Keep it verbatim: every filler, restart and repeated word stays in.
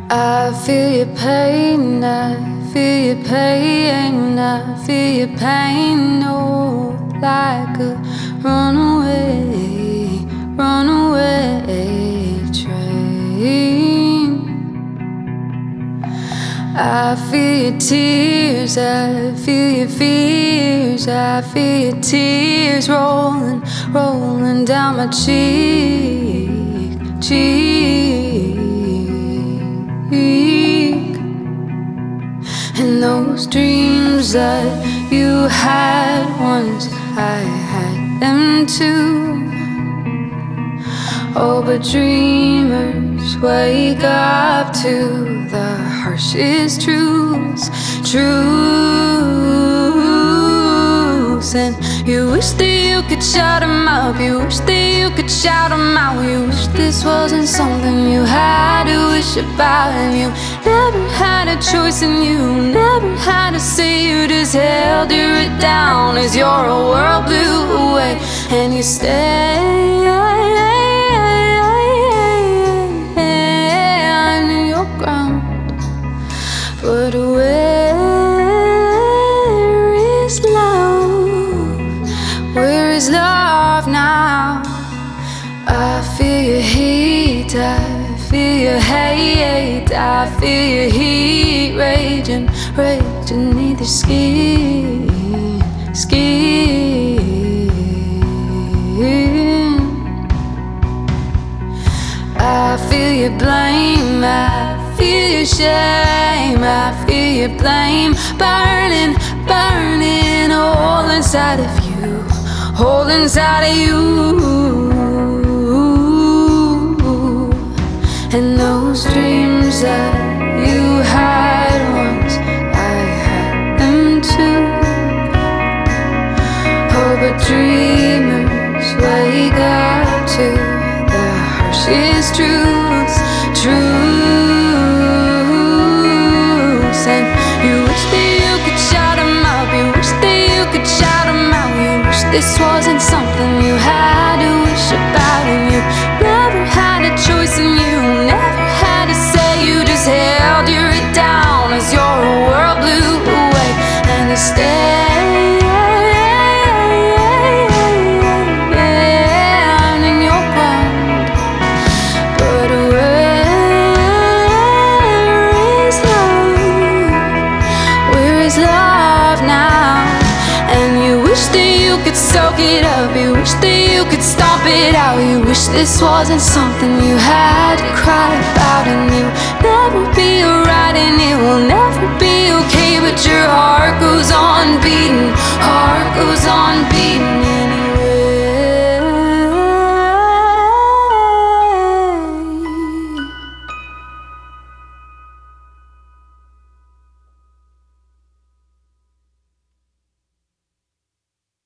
I feel your pain, I feel your pain, I feel your pain, oh, like a runaway, runaway train. I feel your tears, I feel your fears, I feel your tears rolling, rolling down my cheek, cheek. And those dreams that you had once, I had them too. Oh, but dreamers wake up to the harshest truths, truths. And you wish that you could shut them up, you wish that you could shout them out. You wish this wasn't something you had to wish about. And you never had a choice, and you never had to say. You just held it down as your world blew away. And you stay on your ground. But where is love? Where is love now? I feel your heat, I feel your hate, I feel your heat raging, raging neath your skin, skin. I feel your blame, I feel your shame, I feel your blame burning, burning all inside of you, all inside of you. And those dreams that you had once, I had them too. Oh, but dreamers wake up to the harshest truths, truths. And you wish that you could shout them up, you wish that you could shout them out. You wish this wasn't something you had to wish about. And you never had a choice, and you never had to say. You just held your it down as your world blew away. And you stayed in your ground. But where is love? Where is love now? And you wish that you could soak it up, you wish that you could stomp it out. You wish this wasn't something you had to cry about. And you'll never be alright, and it will never be okay. But your heart